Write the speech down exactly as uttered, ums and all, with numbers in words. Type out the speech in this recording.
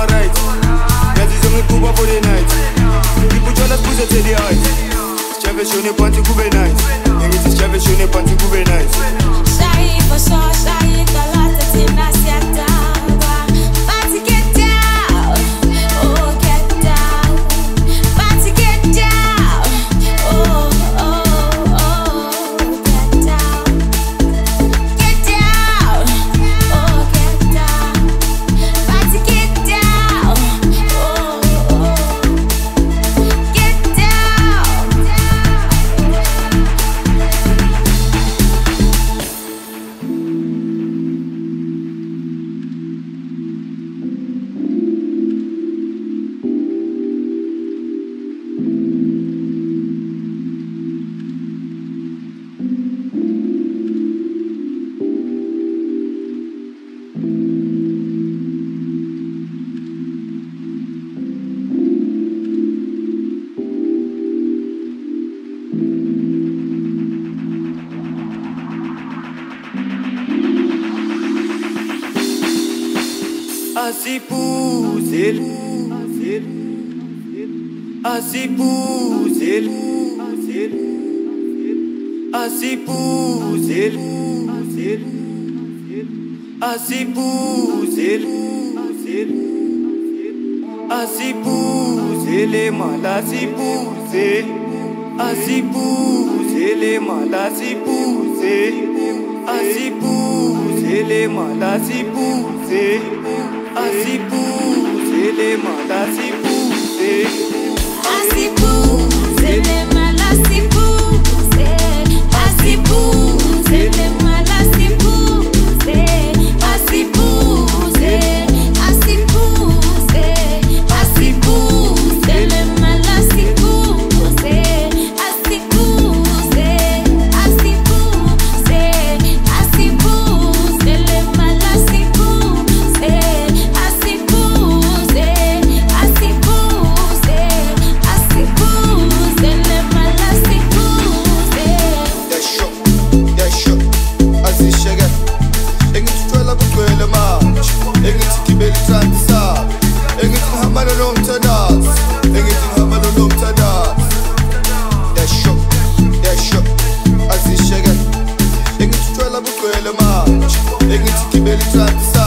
alright. Yazi zonge kuba for the night. People try to push it to the height. Chave shone panty kube nice. Ngithi chave shone panty kube nice. Shayi for sure, shayi kalata tina siata. Party get down, oh get down. Party get down, oh oh oh get down. Get down, oh get down. Party get down, oh oh get down. Asipuzele, asipuzele, asipuzele, asipuzele, asipuzele, mala sipuze, asipuzele, mala sipuze, asipuzele, mala sipuze. Asipuzele mala sipuze. Asipuzele mala sipuze. Asipuzele mala sipuze. Asipuze, asipuze, asipuzele mala sipuze. Asipuze, asipuze, asipuzele mala sipuze. Asipuze, asipuze, asipuze le mala sipuze. Yeah, sure, yeah, sure. Azishege, engithi twela kugcwele manje, engithi gibela itrandi sabo, engithi ngihamba nomthandazo, engithi ngihamba nomthandazo. Yeah, sure, yeah, sure. Azishege, engithi twela kugcwele manje, engithi gibela itrandi sabo.